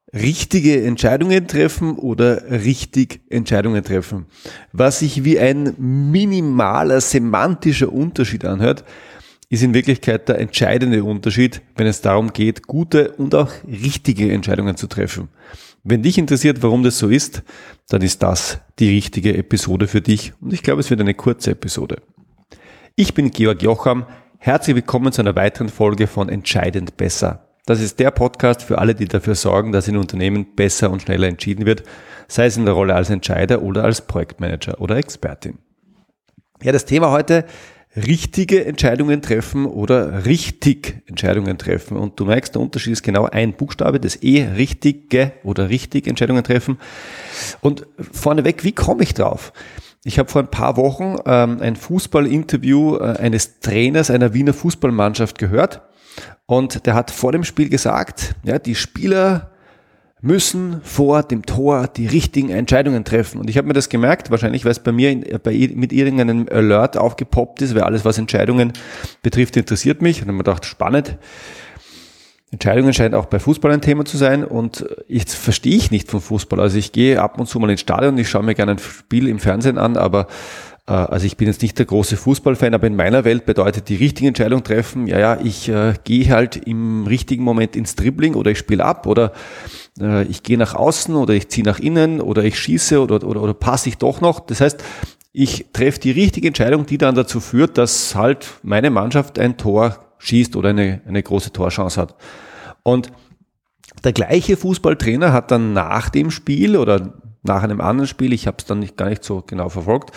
Richtige Entscheidungen treffen oder richtig Entscheidungen treffen. Was sich wie ein minimaler semantischer Unterschied anhört, ist in Wirklichkeit der entscheidende Unterschied, wenn es darum geht, gute und auch richtige Entscheidungen zu treffen. Wenn dich interessiert, warum das so ist, dann ist das die richtige Episode für dich und ich glaube, es wird eine kurze Episode. Ich bin Georg Jocham, herzlich willkommen zu einer weiteren Folge von Entscheidend Besser. Das ist der Podcast für alle, die dafür sorgen, dass in Unternehmen besser und schneller entschieden wird, sei es in der Rolle als Entscheider oder als Projektmanager oder Expertin. Ja, das Thema heute: richtige Entscheidungen treffen oder richtig Entscheidungen treffen. Und du merkst, der Unterschied ist genau ein Buchstabe, das E, richtige oder richtig Entscheidungen treffen. Und vorneweg, wie komme ich drauf? Ich habe vor ein paar Wochen ein Fußballinterview eines Trainers einer Wiener Fußballmannschaft gehört. Und der hat vor dem Spiel gesagt, ja, die Spieler müssen vor dem Tor die richtigen Entscheidungen treffen. Und ich habe mir das gemerkt, wahrscheinlich, weil es bei mir mit irgendeinem Alert aufgepoppt ist, weil alles, was Entscheidungen betrifft, interessiert mich. Und dann habe ich mir gedacht, spannend. Entscheidungen scheint auch bei Fußball ein Thema zu sein. Und jetzt verstehe ich nicht vom Fußball. Also ich gehe ab und zu mal ins Stadion, ich schaue mir gerne ein Spiel im Fernsehen an, aber also ich bin jetzt nicht der große Fußballfan, aber in meiner Welt bedeutet die richtige Entscheidung treffen, ich gehe halt im richtigen Moment ins Dribbling oder ich spiele ab oder ich gehe nach außen oder ich ziehe nach innen oder ich schieße oder passe ich doch noch. Das heißt, ich treffe die richtige Entscheidung, die dann dazu führt, dass halt meine Mannschaft ein Tor schießt oder eine große Torchance hat. Und der gleiche Fußballtrainer hat dann nach dem Spiel oder nach einem anderen Spiel, ich habe es dann gar nicht so genau verfolgt,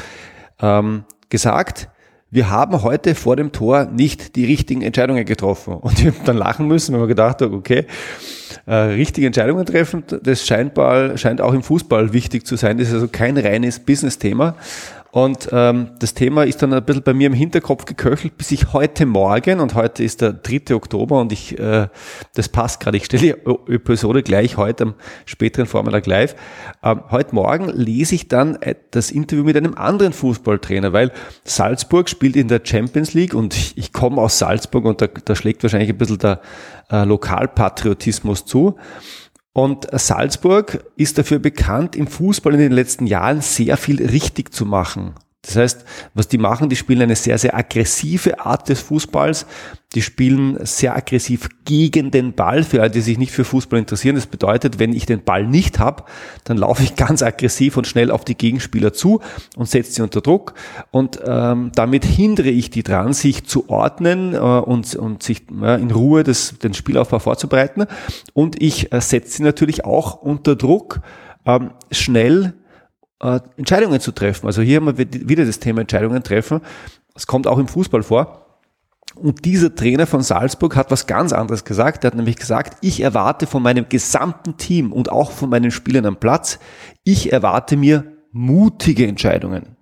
gesagt, wir haben heute vor dem Tor nicht die richtigen Entscheidungen getroffen. Und ich habe dann lachen müssen, weil man gedacht hat, okay, richtige Entscheidungen treffen, das scheint auch im Fußball wichtig zu sein. Das ist also kein reines Business-Thema. Und das Thema ist dann ein bisschen bei mir im Hinterkopf geköchelt, bis ich heute Morgen, und heute ist der 3. Oktober und das passt gerade, ich stelle die Episode gleich heute am späteren Vormittag live. Heute Morgen lese ich dann das Interview mit einem anderen Fußballtrainer, weil Salzburg spielt in der Champions League und ich komme aus Salzburg und da schlägt wahrscheinlich ein bisschen der Lokalpatriotismus zu. Und Salzburg ist dafür bekannt, im Fußball in den letzten Jahren sehr viel richtig zu machen. Das heißt, was die machen, die spielen eine sehr, sehr aggressive Art des Fußballs. Die spielen sehr aggressiv gegen den Ball, für alle, die sich nicht für Fußball interessieren. Das bedeutet, wenn ich den Ball nicht habe, dann laufe ich ganz aggressiv und schnell auf die Gegenspieler zu und setze sie unter Druck. Und damit hindere ich die dran, sich zu ordnen und sich in Ruhe den Spielaufbau vorzubereiten. Und ich setze sie natürlich auch unter Druck, schnell Entscheidungen zu treffen. Also hier haben wir wieder das Thema Entscheidungen treffen. Es kommt auch im Fußball vor. Und dieser Trainer von Salzburg hat was ganz anderes gesagt. Er hat nämlich gesagt, ich erwarte von meinem gesamten Team und auch von meinen Spielern am Platz, ich erwarte mir mutige Entscheidungen.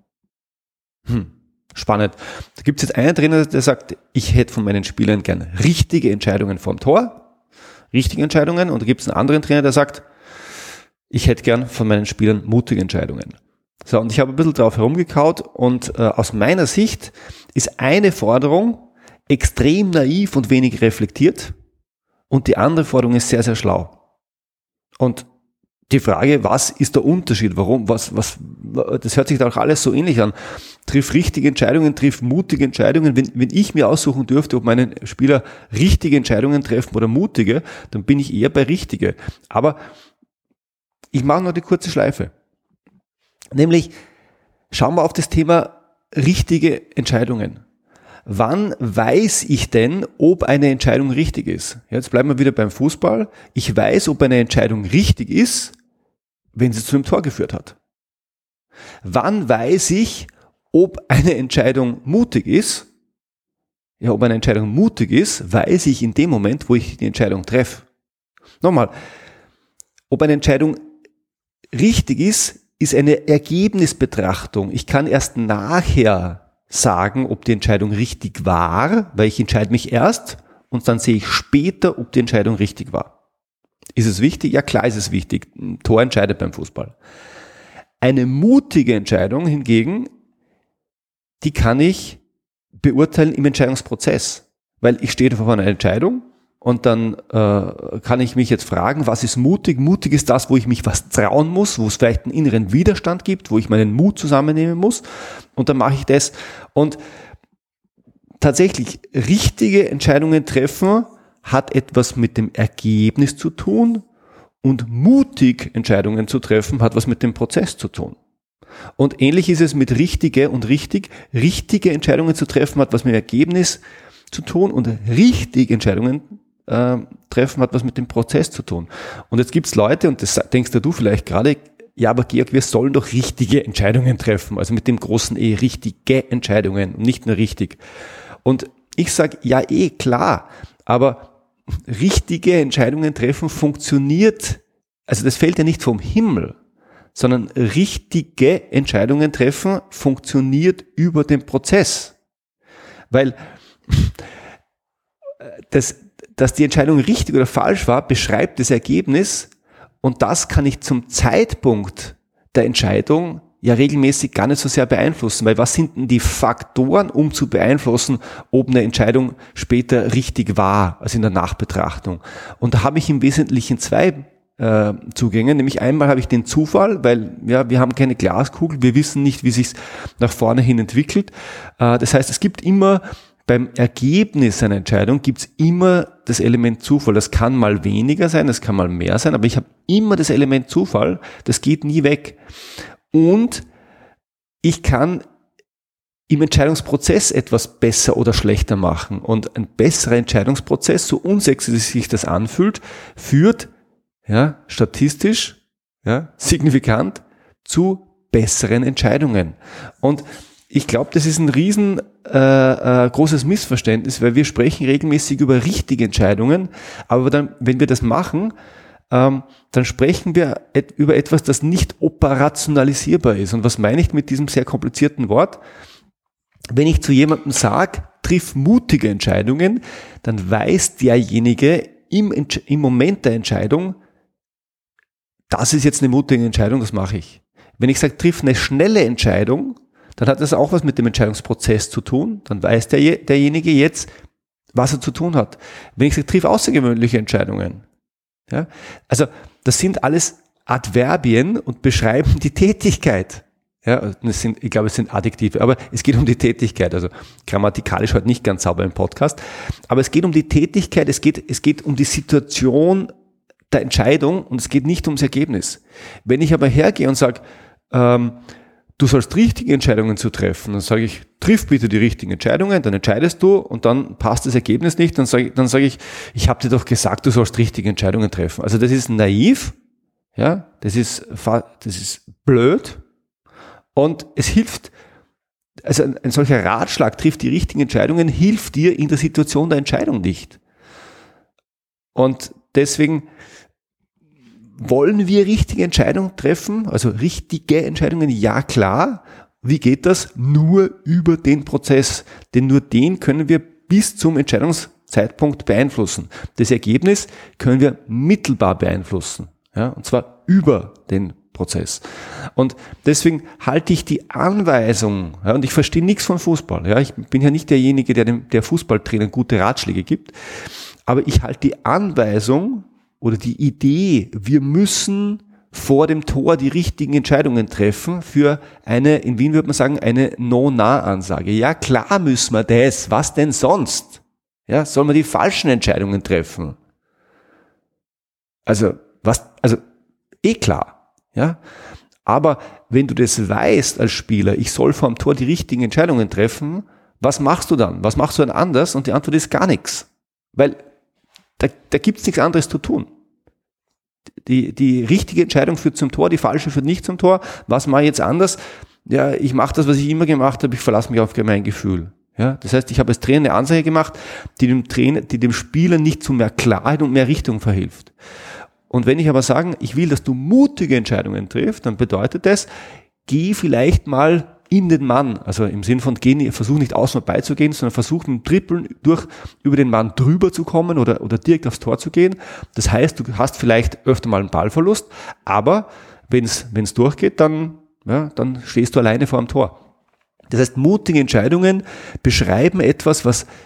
Spannend. Da gibt es jetzt einen Trainer, der sagt, ich hätte von meinen Spielern gern richtige Entscheidungen vom Tor, richtige Entscheidungen. Und da gibt es einen anderen Trainer, der sagt, ich hätte gern von meinen Spielern mutige Entscheidungen. So, und ich habe ein bisschen drauf herumgekaut und aus meiner Sicht ist eine Forderung extrem naiv und wenig reflektiert und die andere Forderung ist sehr, sehr schlau. Und die Frage, was ist der Unterschied? Warum? Das hört sich da auch alles so ähnlich an. Triff richtige Entscheidungen, triff mutige Entscheidungen. Wenn ich mir aussuchen dürfte, ob meine Spieler richtige Entscheidungen treffen oder mutige, dann bin ich eher bei richtige. Aber ich mache noch die kurze Schleife. Nämlich, schauen wir auf das Thema richtige Entscheidungen. Wann weiß ich denn, ob eine Entscheidung richtig ist? Jetzt bleiben wir wieder beim Fußball. Ich weiß, ob eine Entscheidung richtig ist, wenn sie zu einem Tor geführt hat. Wann weiß ich, ob eine Entscheidung mutig ist? Ja, ob eine Entscheidung mutig ist, weiß ich in dem Moment, wo ich die Entscheidung treffe. Nochmal, ob eine Entscheidung richtig ist eine Ergebnisbetrachtung. Ich kann erst nachher sagen, ob die Entscheidung richtig war, weil ich entscheide mich erst und dann sehe ich später, ob die Entscheidung richtig war. Ist es wichtig? Ja, klar ist es wichtig. Ein Tor entscheidet beim Fußball. Eine mutige Entscheidung hingegen, die kann ich beurteilen im Entscheidungsprozess. Weil ich stehe vor einer Entscheidung Und dann kann ich mich jetzt fragen, was ist mutig? Mutig ist das, wo ich mich was trauen muss, wo es vielleicht einen inneren Widerstand gibt, wo ich meinen Mut zusammennehmen muss. Und dann mache ich das. Und tatsächlich, richtige Entscheidungen treffen hat etwas mit dem Ergebnis zu tun und mutig Entscheidungen zu treffen hat was mit dem Prozess zu tun. Und ähnlich ist es mit richtige und richtig. Richtige Entscheidungen zu treffen hat was mit dem Ergebnis zu tun und richtig Entscheidungen treffen hat was mit dem Prozess zu tun. Und jetzt gibt's Leute, und das denkst du vielleicht gerade, ja, aber Georg, wir sollen doch richtige Entscheidungen treffen, also mit dem großen E, richtige Entscheidungen, nicht nur richtig. Und ich sage, ja, klar, aber richtige Entscheidungen treffen funktioniert, also das fällt ja nicht vom Himmel, sondern richtige Entscheidungen treffen funktioniert über den Prozess. Weil dass die Entscheidung richtig oder falsch war, beschreibt das Ergebnis und das kann ich zum Zeitpunkt der Entscheidung ja regelmäßig gar nicht so sehr beeinflussen, weil was sind denn die Faktoren, um zu beeinflussen, ob eine Entscheidung später richtig war, also in der Nachbetrachtung. Und da habe ich im Wesentlichen zwei Zugänge, nämlich einmal habe ich den Zufall, weil ja, wir haben keine Glaskugel, wir wissen nicht, wie sich nach vorne hin entwickelt. Das heißt, es gibt immer beim Ergebnis einer Entscheidung gibt es immer das Element Zufall. Das kann mal weniger sein, das kann mal mehr sein, aber ich habe immer das Element Zufall, das geht nie weg. Und ich kann im Entscheidungsprozess etwas besser oder schlechter machen. Und ein besserer Entscheidungsprozess, so unsexy sich das anfühlt, führt statistisch signifikant zu besseren Entscheidungen. Und ich glaube, das ist ein riesen großes Missverständnis, weil wir sprechen regelmäßig über richtige Entscheidungen, aber dann, wenn wir das machen, dann sprechen wir über etwas, das nicht operationalisierbar ist. Und was meine ich mit diesem sehr komplizierten Wort? Wenn ich zu jemandem sage, triff mutige Entscheidungen, dann weiß derjenige im Moment der Entscheidung, das ist jetzt eine mutige Entscheidung, das mache ich. Wenn ich sage, triff eine schnelle Entscheidung, dann hat das auch was mit dem Entscheidungsprozess zu tun. Dann weiß derjenige jetzt, was er zu tun hat. Wenn ich sage, triff außergewöhnliche Entscheidungen. Ja, also das sind alles Adverbien und beschreiben die Tätigkeit. Ja, ich glaube, es sind Adjektive, aber es geht um die Tätigkeit. Also grammatikalisch heute nicht ganz sauber im Podcast. Aber es geht um die Tätigkeit, es geht um die Situation der Entscheidung und es geht nicht ums Ergebnis. Wenn ich aber hergehe und sage, du sollst richtige Entscheidungen zu treffen, dann sage ich, triff bitte die richtigen Entscheidungen, dann entscheidest du und dann passt das Ergebnis nicht, dann sage ich habe dir doch gesagt, du sollst richtige Entscheidungen treffen. Also das ist naiv, ja, das ist blöd und es hilft, also ein solcher Ratschlag, trifft die richtigen Entscheidungen, hilft dir in der Situation der Entscheidung nicht. Und deswegen wollen wir richtige Entscheidungen treffen, also richtige Entscheidungen, ja klar. Wie geht das? Nur über den Prozess, denn nur den können wir bis zum Entscheidungszeitpunkt beeinflussen. Das Ergebnis können wir mittelbar beeinflussen, ja, und zwar über den Prozess. Und deswegen halte ich die Anweisung, ja, und ich verstehe nichts von Fußball, ja, ich bin ja nicht derjenige, der Fußballtrainern gute Ratschläge gibt, aber ich halte die Anweisung oder die Idee, wir müssen vor dem Tor die richtigen Entscheidungen treffen für eine, in Wien würde man sagen, eine No-Nah-Ansage. Ja, klar müssen wir das. Was denn sonst? Ja, sollen wir die falschen Entscheidungen treffen? Also klar. Ja. Aber wenn du das weißt als Spieler, ich soll vor dem Tor die richtigen Entscheidungen treffen, was machst du dann? Was machst du dann anders? Und die Antwort ist gar nichts. Weil da gibt's nichts anderes zu tun. Die richtige Entscheidung führt zum Tor, die falsche führt nicht zum Tor. Was mache ich jetzt anders? Ja, ich mache das, was ich immer gemacht habe, ich verlasse mich auf mein Gefühl. Ja, das heißt, ich habe als Trainer eine Ansage gemacht, die dem Spieler nicht zu mehr Klarheit und mehr Richtung verhilft. Und wenn ich aber sage, ich will, dass du mutige Entscheidungen triffst, dann bedeutet das, geh vielleicht mal in den Mann, also im Sinn von versuch nicht außen vorbeizugehen, sondern versuch mit dem Trippeln über den Mann drüber zu kommen oder direkt aufs Tor zu gehen. Das heißt, du hast vielleicht öfter mal einen Ballverlust, aber wenn es durchgeht, dann stehst du alleine vor dem Tor. Das heißt, mutige Entscheidungen beschreiben etwas, was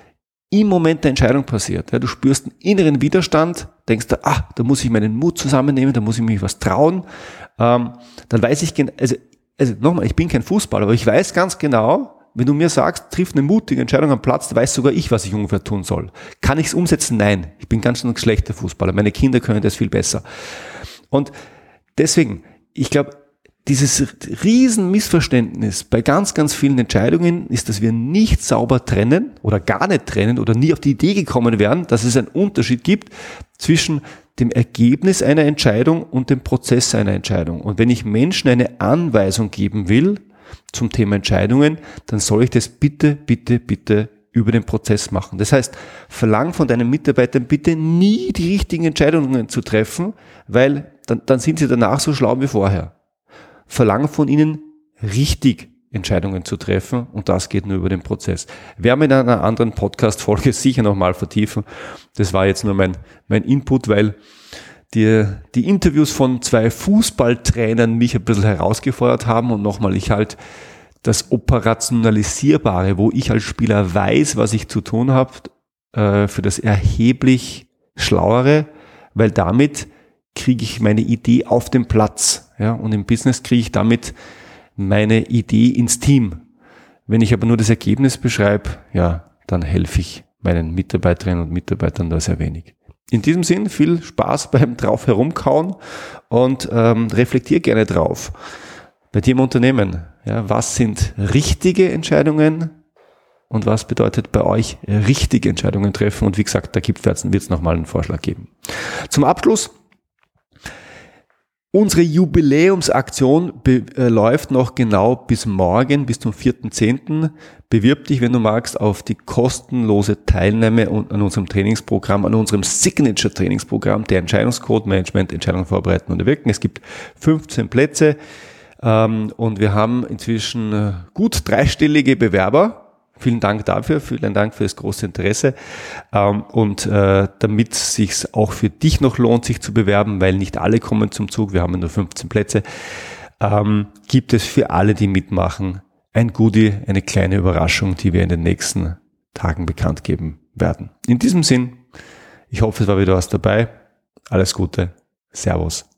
im Moment der Entscheidung passiert. Ja, du spürst einen inneren Widerstand, denkst du, da muss ich meinen Mut zusammennehmen, da muss ich mich was trauen. Dann weiß ich, also nochmal, ich bin kein Fußballer, aber ich weiß ganz genau, wenn du mir sagst, triff eine mutige Entscheidung am Platz, weiß sogar ich, was ich ungefähr tun soll. Kann ich es umsetzen? Nein. Ich bin ganz schön schlechter Fußballer. Meine Kinder können das viel besser. Und deswegen, ich glaube, dieses Riesenmissverständnis bei ganz, ganz vielen Entscheidungen ist, dass wir nicht sauber trennen oder gar nicht trennen oder nie auf die Idee gekommen wären, dass es einen Unterschied gibt zwischen dem Ergebnis einer Entscheidung und dem Prozess einer Entscheidung. Und wenn ich Menschen eine Anweisung geben will zum Thema Entscheidungen, dann soll ich das bitte über den Prozess machen. Das heißt, verlang von deinen Mitarbeitern bitte nie die richtigen Entscheidungen zu treffen, weil dann sind sie danach so schlau wie vorher. Verlang von ihnen richtig Entscheidungen zu treffen und das geht nur über den Prozess. Werden wir in einer anderen Podcast-Folge sicher nochmal vertiefen. Das war jetzt nur mein Input, weil die Interviews von 2 Fußballtrainern mich ein bisschen herausgefordert haben und nochmal ich halt das Operationalisierbare, wo ich als Spieler weiß, was ich zu tun habe, für das erheblich Schlauere, weil damit kriege ich meine Idee auf den Platz. Ja, und im Business kriege ich damit meine Idee ins Team. Wenn ich aber nur das Ergebnis beschreibe, ja, dann helfe ich meinen Mitarbeiterinnen und Mitarbeitern da sehr wenig. In diesem Sinn, viel Spaß beim drauf herumkauen und reflektier gerne drauf. Bei dir im Unternehmen, ja, was sind richtige Entscheidungen und was bedeutet bei euch richtige Entscheidungen treffen? Und wie gesagt, da wird es nochmal einen Vorschlag geben. Zum Abschluss, unsere Jubiläumsaktion läuft noch genau bis morgen, bis zum 4.10. Bewirb dich, wenn du magst, auf die kostenlose Teilnahme an unserem Trainingsprogramm, an unserem Signature-Trainingsprogramm, der Entscheidungscode Management, Entscheidungen vorbereiten und wirken. Es gibt 15 Plätze und wir haben inzwischen gut 3-stellige Bewerber. Vielen Dank dafür, vielen Dank für das große Interesse und damit es sich auch für dich noch lohnt, sich zu bewerben, weil nicht alle kommen zum Zug, wir haben nur 15 Plätze, gibt es für alle, die mitmachen, ein Goodie, eine kleine Überraschung, die wir in den nächsten Tagen bekannt geben werden. In diesem Sinn, ich hoffe, es war wieder was dabei. Alles Gute. Servus.